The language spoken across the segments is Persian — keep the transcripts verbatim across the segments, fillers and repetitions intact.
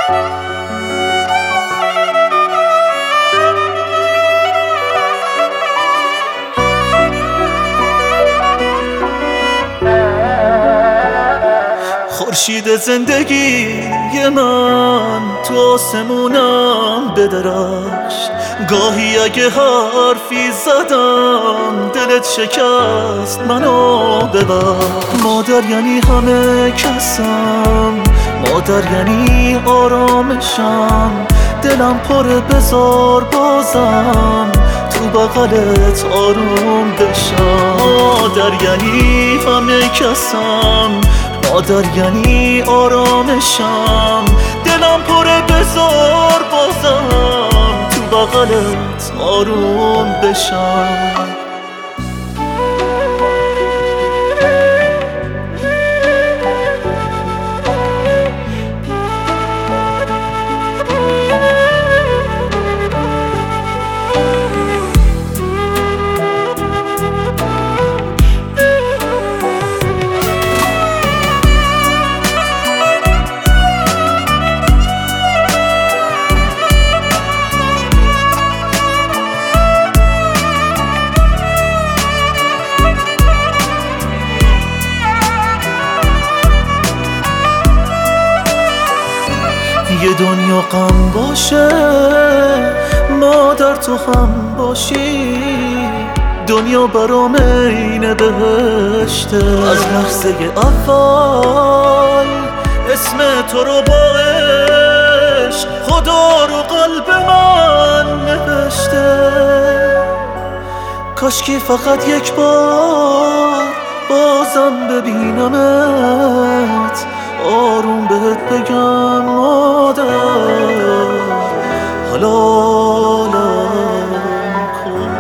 خورشید زندگی من تو آسمونم بدرخش. گاهی اگه حرفی زدم دلت شکست منو ببخش. مادر یعنی همه کسم، مادر یعنی آرامشم. دلم پره بذار بازم تو بغلت آروم بشم. مادر یعنی همه کسم، مادر یعنی آرامشم. دلم پره بذار بازم تو بغلت آروم بشم. یه دنیا غم باشه مادر تو هم باشی. دنیا برام عین بهشته. از لحظه اول اسم تو رو با عشق خدا رو قلب من نوشته. کاشکی فقط یک بار بازم ببینمت، آروم بهت بگم مادر حلالم کن.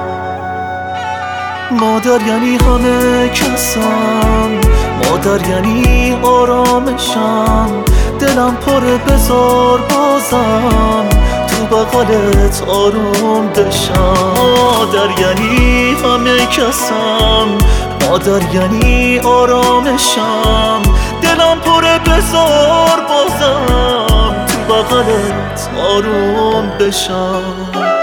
مادر یعنی همه کسم، مادر یعنی آرامشم. دلم پره بذار بازم تو بغلت آروم بشم. مادر یعنی همه کسم، مادر یعنی آرامشم. دلم پره بذار بازم تو بغلت آروم بشم.